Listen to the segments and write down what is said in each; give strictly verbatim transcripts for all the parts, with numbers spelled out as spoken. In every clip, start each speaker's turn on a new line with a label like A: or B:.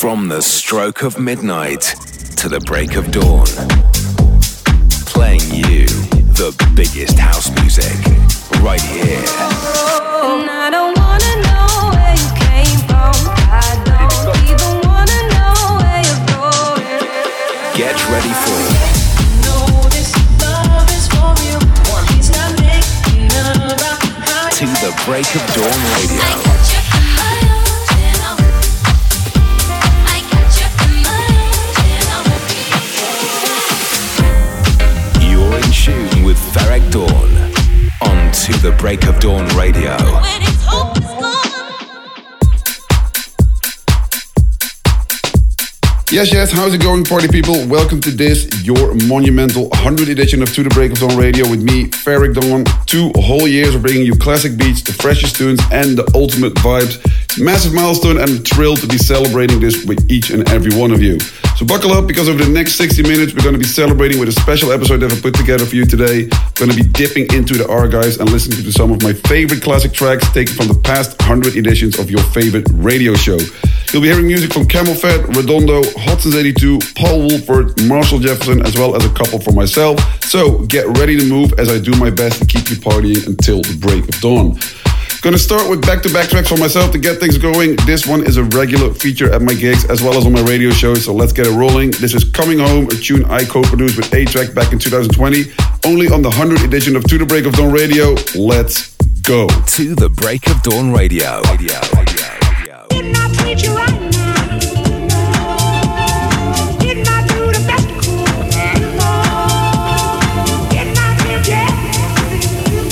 A: From the stroke of midnight to the break of dawn, playing you the biggest house music right here.
B: And I don't wanna know where you came from. I don't even wanna know where you're going.
A: Get ready for
B: know this love is for real. He's not making around.
A: To the Break of Dawn Radio. With Ferreck Dawn on To the Break of Dawn Radio.
C: Yes, yes, how's it going, party people? Welcome to this, your monumental one hundredth edition of To the Break of Dawn Radio with me, Ferreck Dawn. Two whole years of bringing you classic beats, the freshest tunes and the ultimate vibes. It's a massive milestone and I'm thrilled to be celebrating this with each and every one of you. So buckle up, because over the next sixty minutes we're going to be celebrating with a special episode that I put together for you today. We're going to be dipping into the archives and listening to some of my favorite classic tracks taken from the past one hundred editions of your favorite radio show. You'll be hearing music from Camel Fat, Redondo, Hot Since eighty-two, Paul Woolford, Marshall Jefferson, as well as a couple from myself. So get ready to move as I do my best to keep you partying until the break of dawn. Gonna start with back-to-back tracks for myself to get things going. This one is a regular feature at my gigs as well as on my radio shows, so let's get it rolling. This is Coming Home, a tune I co-produced with A-Track back in two thousand twenty, only on the one hundredth edition of To the Break of Dawn Radio. Let's go.
A: To the Break of Dawn Radio. Radio, radio, radio.
D: Didn't I treat you right now? Didn't I do the best I could? Didn't I give you everything?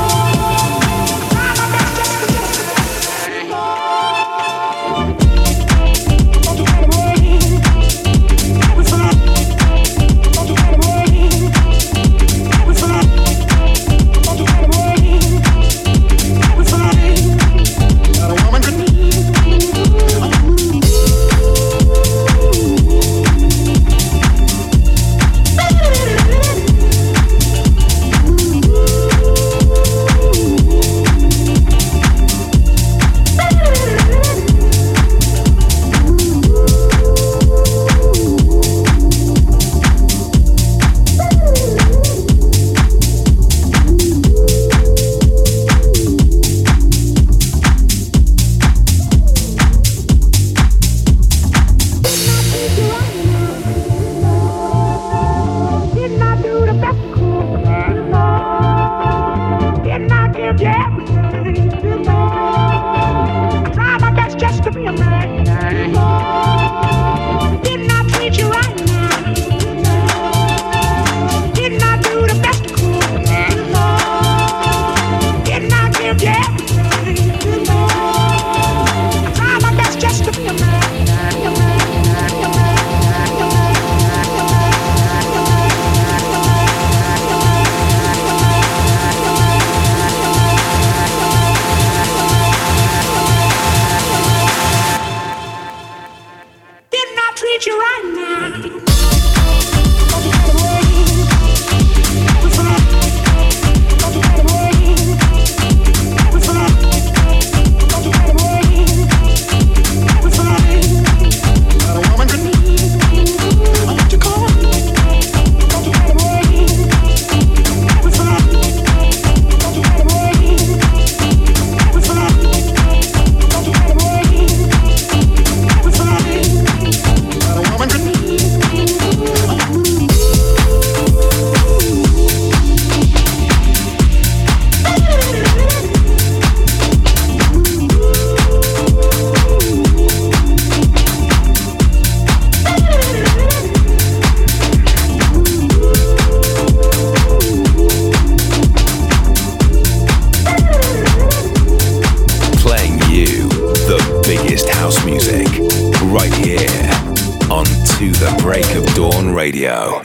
A: Radio.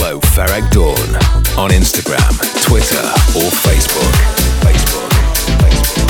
A: Follow Ferreck Dawn on Instagram, Twitter, or Facebook. Facebook. Facebook.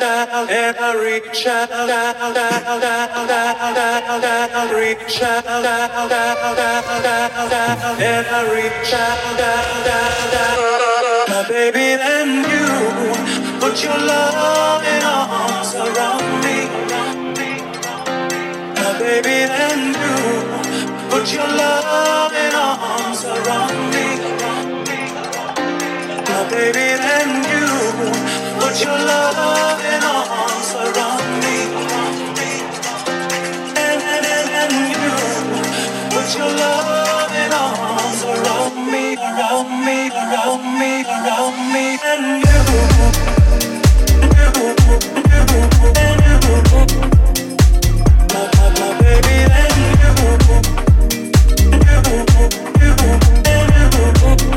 E: and I reach out, reach out, and I reach out, my baby, then you put your loving arms around me, my baby, then you put your loving arms around me. My baby, then you put your loving arms around me, and and and you put your loving arms around me, around me, around me, around me, and you, you, you, and you, my, my, my baby, then you, you, you, and you.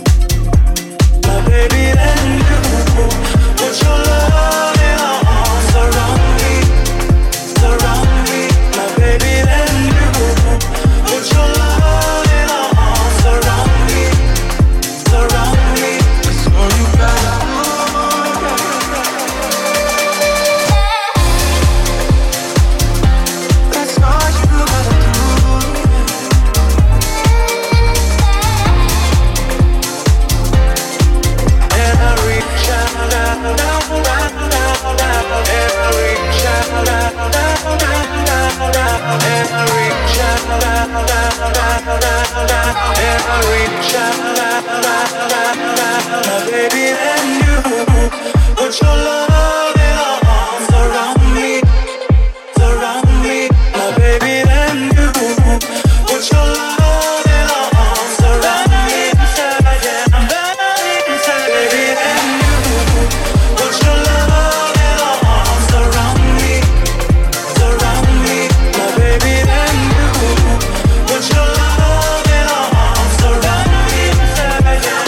E: Baby, then you put your loving arms around me, around me. My baby, then you put your loving arms around me, around me. That's all you gotta do. That's all you gotta do. Baby, then you put your loving arms around me, around me. My baby, then you put your loving arms around me, yeah, inside, baby, then you put your loving arms around me, around me. My baby, then you put your loving arms around me, inside, yeah.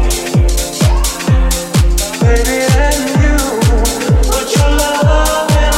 E: Baby, then you put your love in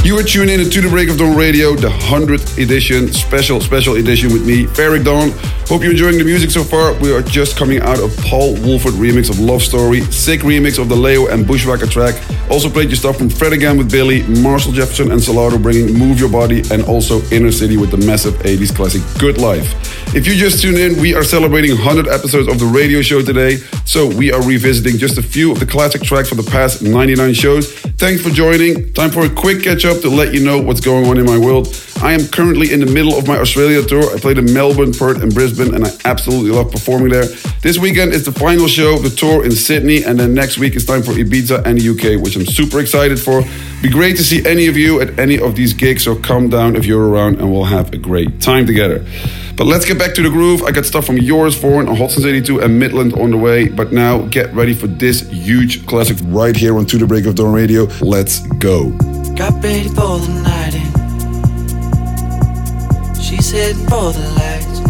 C: You are tuned in to the Break of Dawn Radio, the hundredth edition, special, special edition with me, Ferric Dawn. Hope you're enjoying the music so far. We are just coming out of Paul Woolford remix of Love Story, sick remix of the Leo and Bushwhacker track. Also played your stuff from Fred Again with Billy, Marshall Jefferson and Solardo bringing Move Your Body, and also Inner City with the massive eighties classic Good Life. If you just tuned in, we are celebrating one hundred episodes of the radio show today, so we are revisiting just a few of the classic tracks from the past ninety-nine shows. Thanks for joining. Time for a quick catch up to let you know what's going on in my world. I am currently in the middle of my Australia tour. I played in Melbourne, Perth and Brisbane, and I absolutely love performing there. This weekend is the final show of the tour in Sydney, and then next week it's time for Ibiza and the U K, which I'm super excited for. Be great to see any of you at any of these gigs, so come down if you're around and we'll have a great time together. But let's get back to the groove. I got stuff from Yours Foreign, Hot Since eighty-two and Midland on the way. But now get ready for this huge classic right here on To The Break of Dawn Radio. Let's go.
F: Got ready for the night in. She's heading for the lights,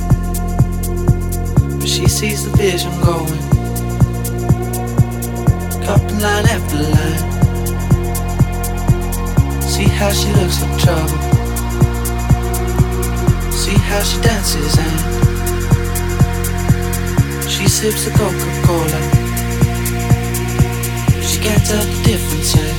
F: but she sees the vision going, cupping line after line. See how she looks like trouble, see how she dances and she sips the Coca-Cola. She can't tell the difference yet.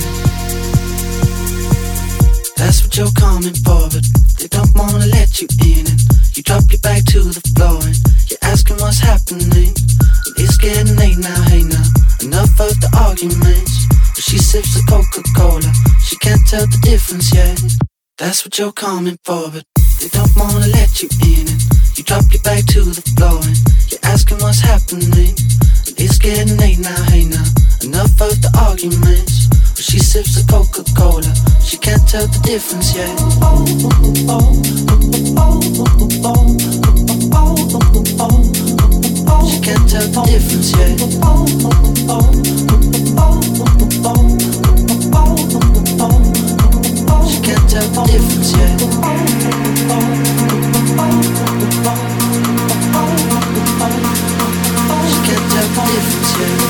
F: That's what you're coming for, but they don't wanna let you in. And you drop your back to the floor and you're asking what's happening. And it's getting late now, hey now, enough of the arguments. But she sips the Coca-Cola, she can't tell the difference yet. That's what you're coming for, but they don't wanna let you in. And you drop your back to the floor and you're asking what's happening. And it's getting late now, hey now, enough of the arguments. But she sips the Coca-Cola, she can't tell the difference yet. She can't tell the difference yet. She can't tell the difference yet. She can't tell the difference yet.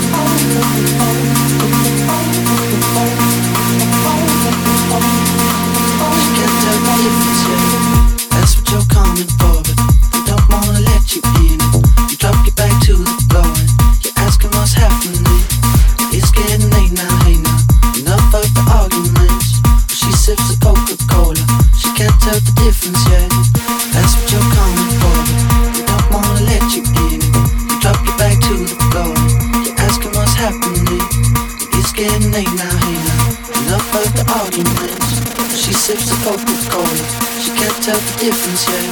F: She can't tell the difference yet. That's what you're coming for, but they don't wanna let you in. You drop your back to the floor and you're asking what's happening. It's getting late now, hey now, enough of the arguments. But she sips the Coca-Cola, she can't tell the difference yet. That's what you're coming for, but they don't wanna let you in. You drop your back to the floor and you're asking what's happening. It's getting late now, hey now, enough of the arguments. She sips the Coca-Cola, she can't tell the difference yet.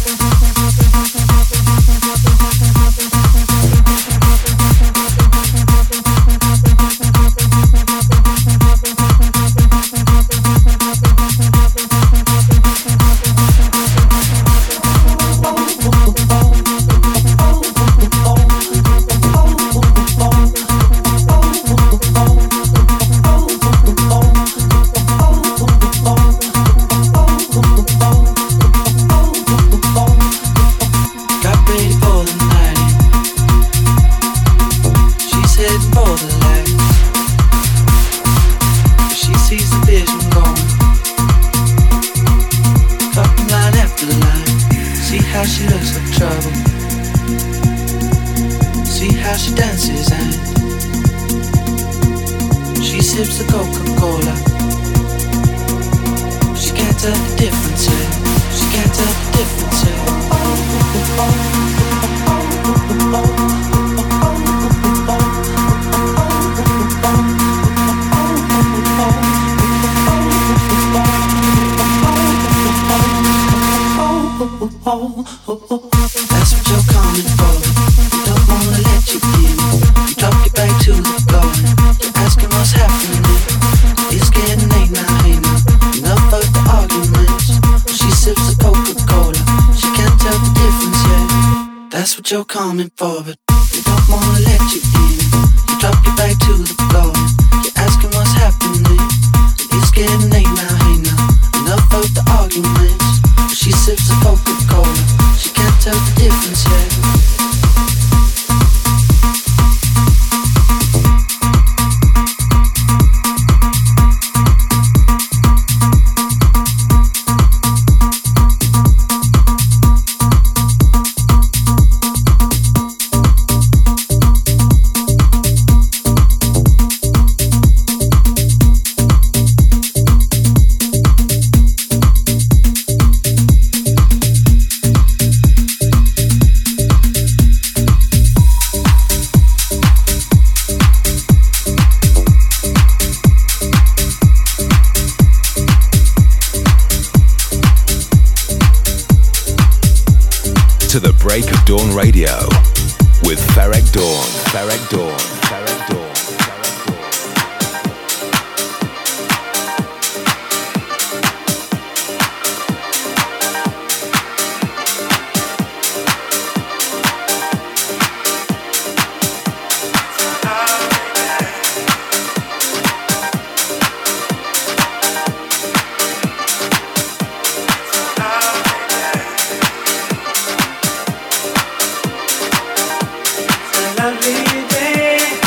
F: You're coming for, but they don't wanna let you in. You drop your back to the floor and you're asking what's happening. It's getting late now, hey now, enough of the arguments. But she sips the Coca-Cola, she can't tell the difference yet.
A: to the Break of Dawn Radio with Ferreck Dawn. Ferreck Dawn. Ferreck Dawn.
E: Lovely day.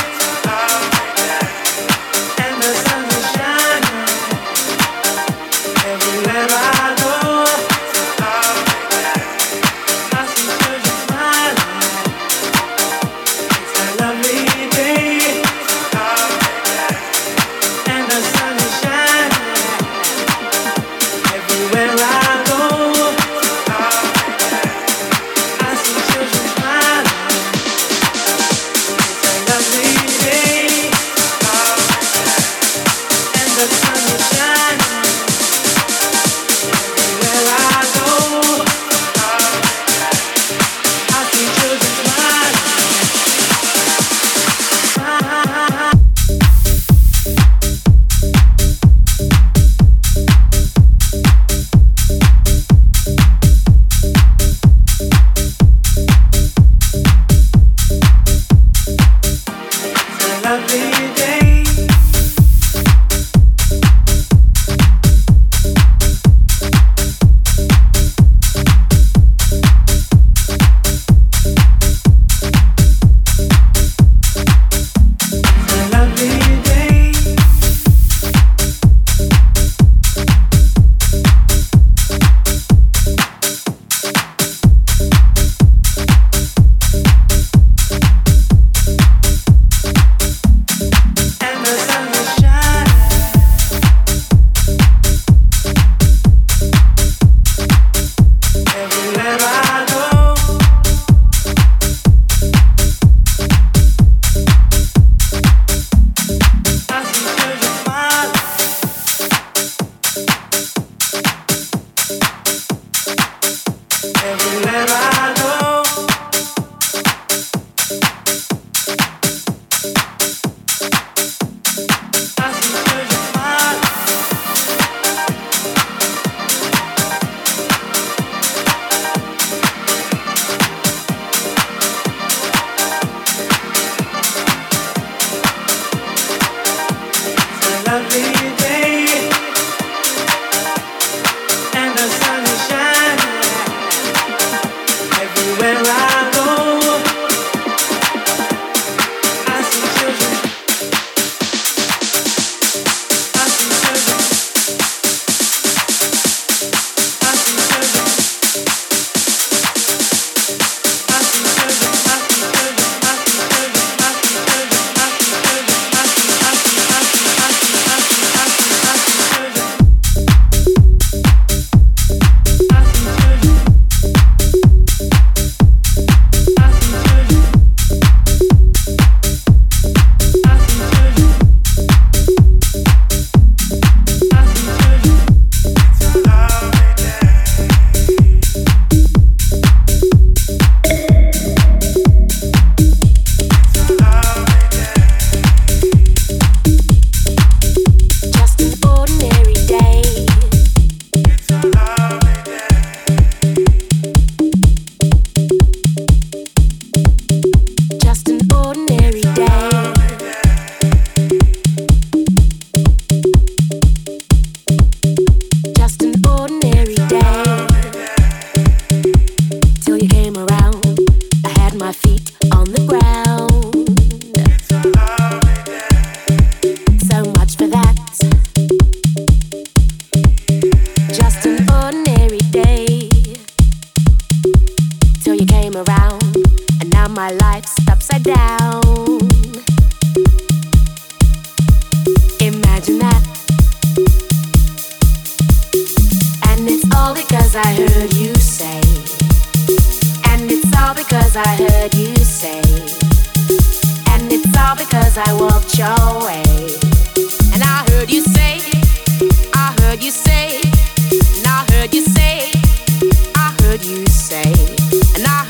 G: And I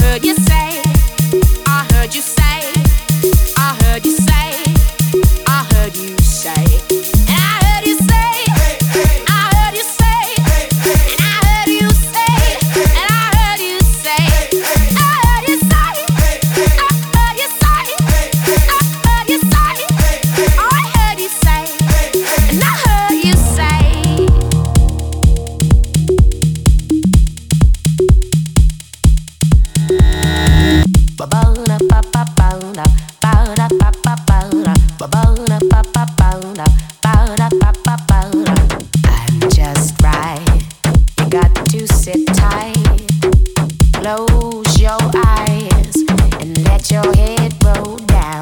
B: sit tight, close your eyes, and let your head roll down.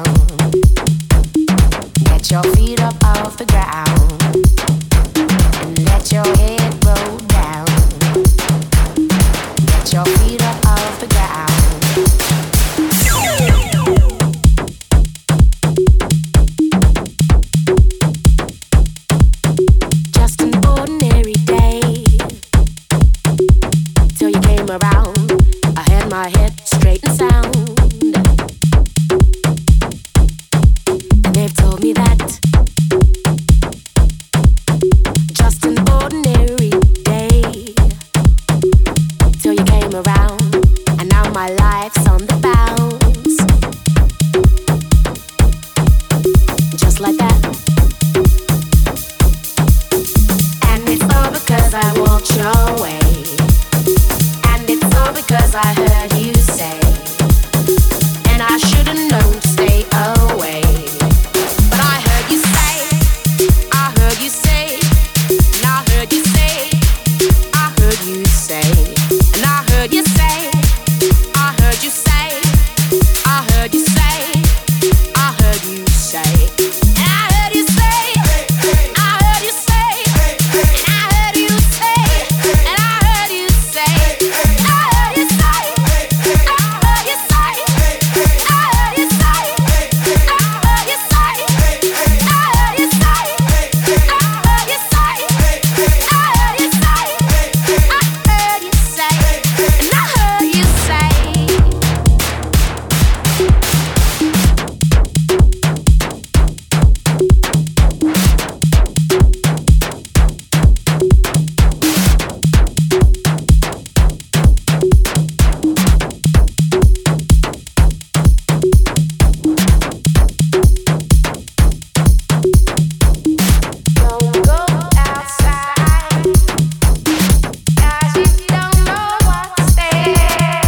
B: Get your feet up off the ground, and let your head roll down. Get your feet up off the ground. Just an ordinary day till you came around. I had my head straight and sound. And they've told me that just an ordinary day till you came around. And now my life's on the bounce. Just like that. And it's all because I walked your way. And it's all because I heard you say. And I should've known to stay away. But I heard you say, I heard you say, and I heard you say, I heard you say, and I heard you say, I heard you say, I heard you say, I heard you say, and I heard you say, I heard you say, and I heard you say, and I heard you say, I heard you say, I heard you say, I heard you say, I heard you say, I heard you say, I heard you say, I heard you say, I heard you say, and I heard you say. Don't go outside, 'cause you don't know what's there.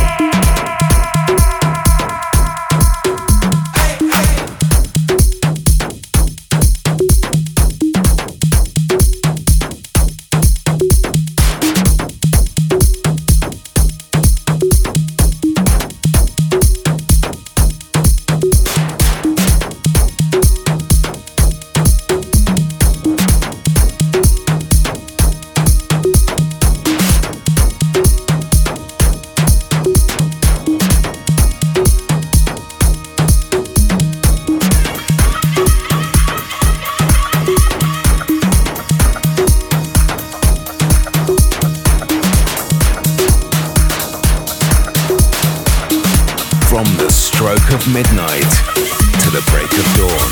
A: From the stroke of midnight to the break of dawn.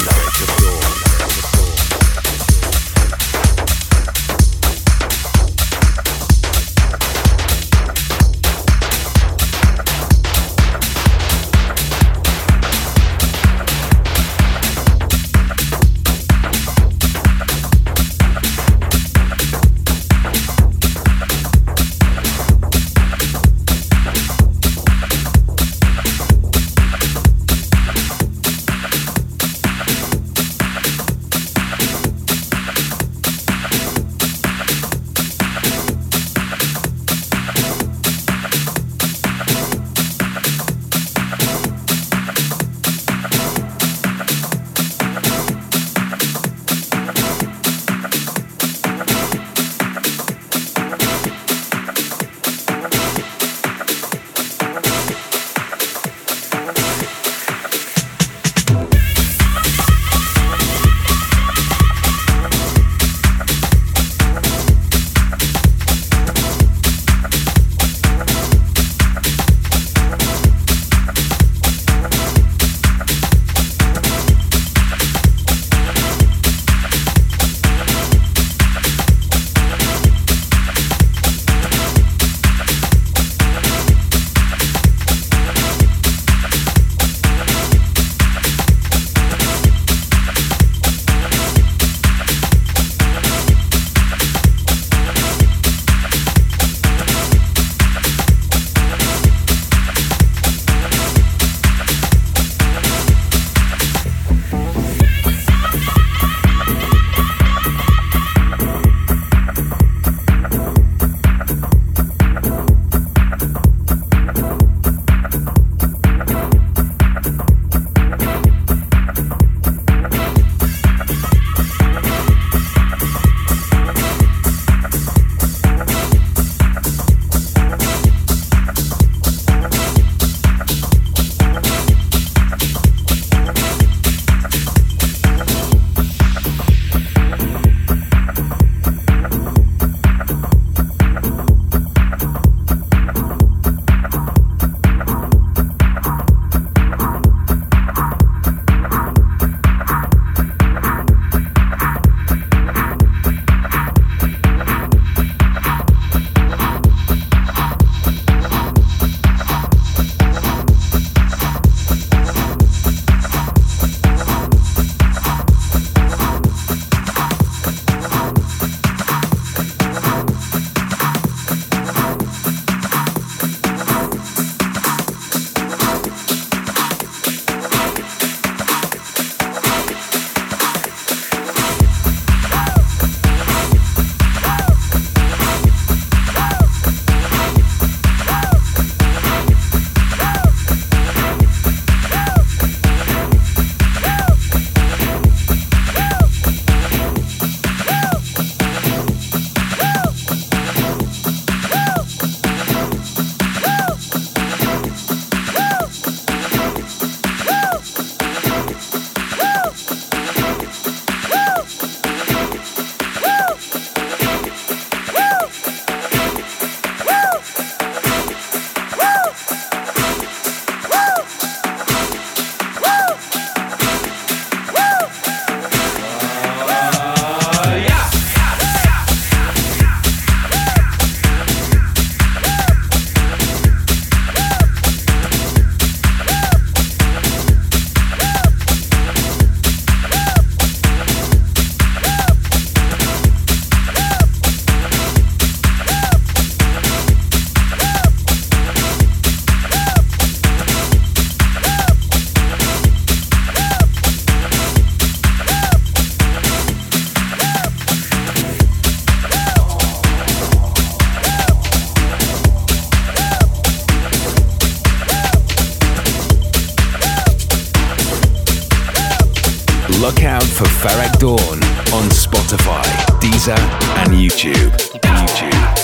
A: for Ferreck Dawn on Spotify, Deezer, and YouTube. YouTube.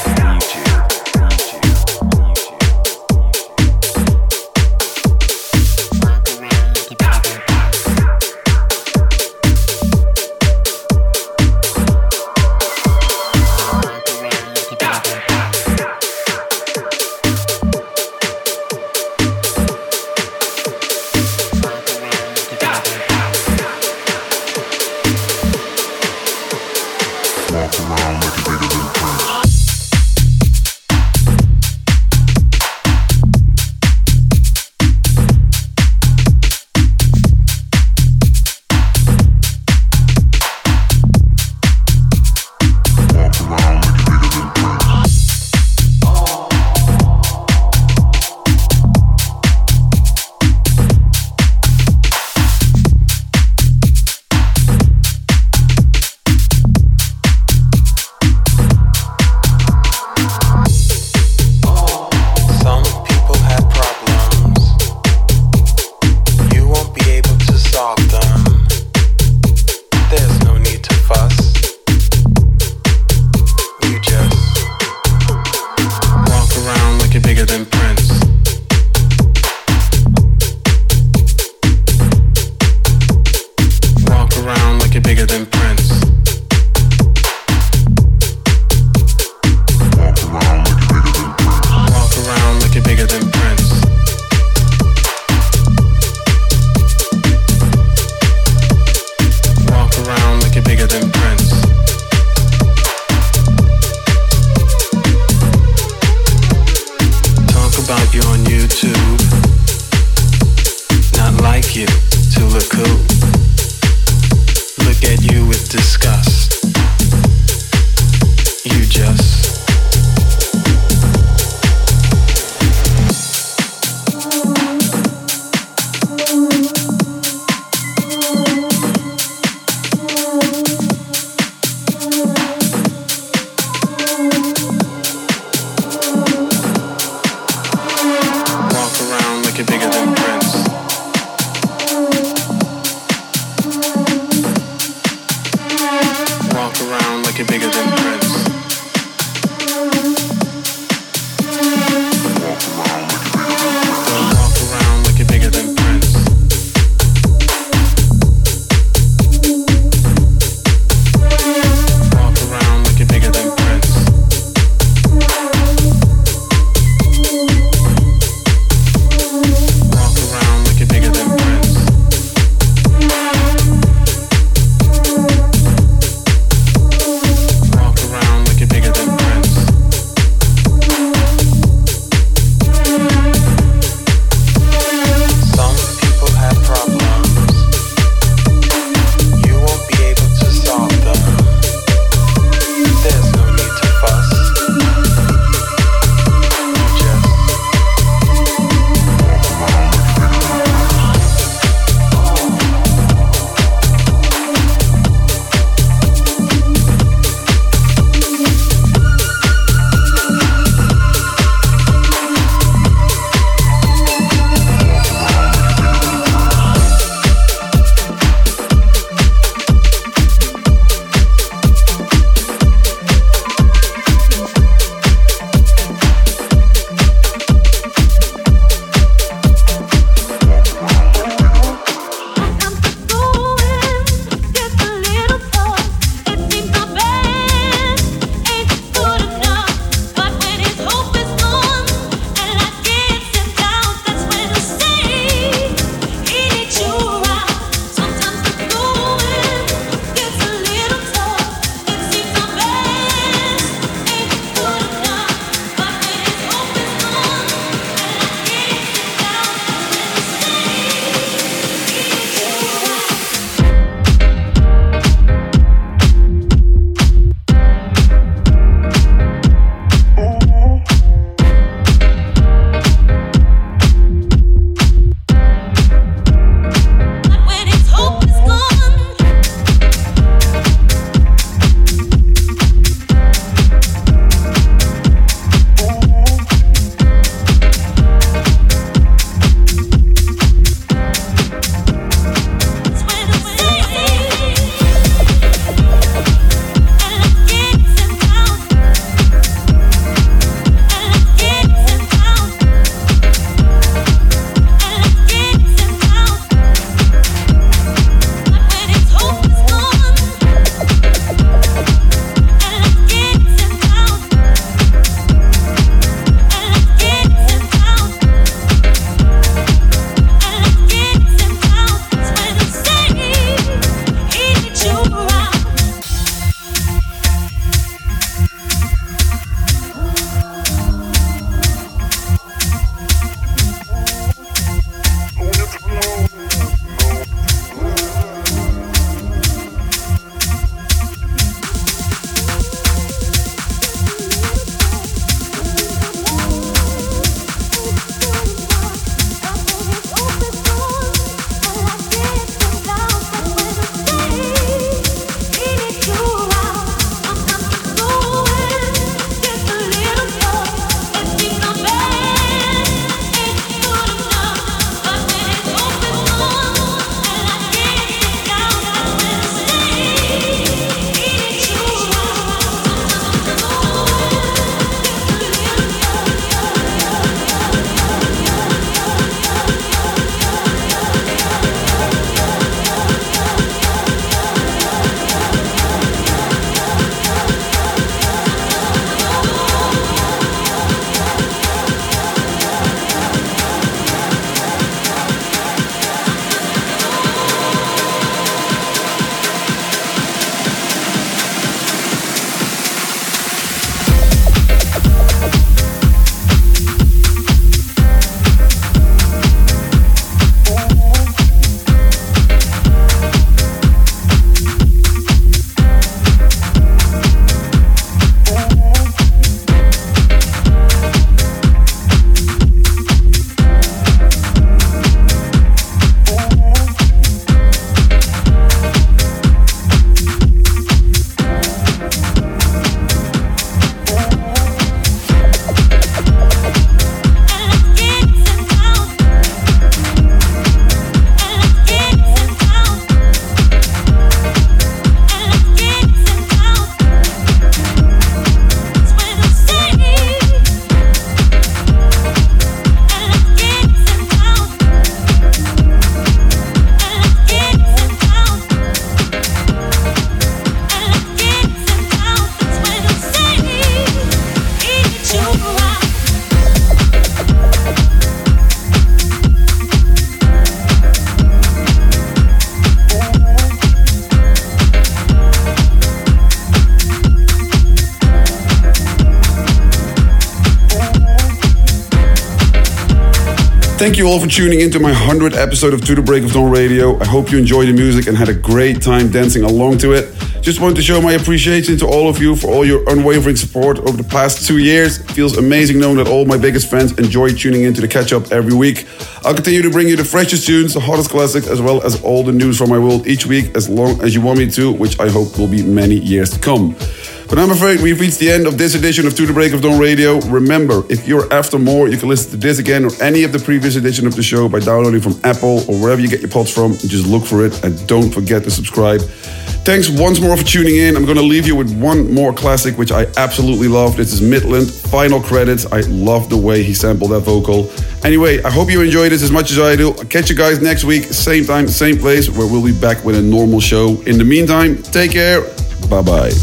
C: Thank you all for tuning into my hundredth episode of To The Break of Dawn Radio. I hope you enjoyed the music and had a great time dancing along to it. Just want to show my appreciation to all of you for all your unwavering support over the past two years. It feels amazing knowing that all my biggest fans enjoy tuning into the catch-up every week. I'll continue to bring you the freshest tunes, the hottest classics, as well as all the news from my world each week, as long as you want me to, which I hope will be many years to come. But I'm afraid we've reached the end of this edition of To The Break of Dawn Radio. Remember, if you're after more, you can listen to this again or any of the previous edition of the show by downloading from Apple or wherever you get your pods from. Just look for it and don't forget to subscribe. Thanks once more for tuning in. I'm going to leave you with one more classic, which I absolutely love. This is Midland, Final Credits. I love the way he sampled that vocal. Anyway, I hope you enjoy this as much as I do. I'll catch you guys next week, same time, same place, where we'll be back with a normal show. In the meantime, take care. Bye-bye.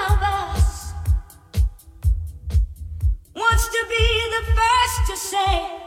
D: To be the first to say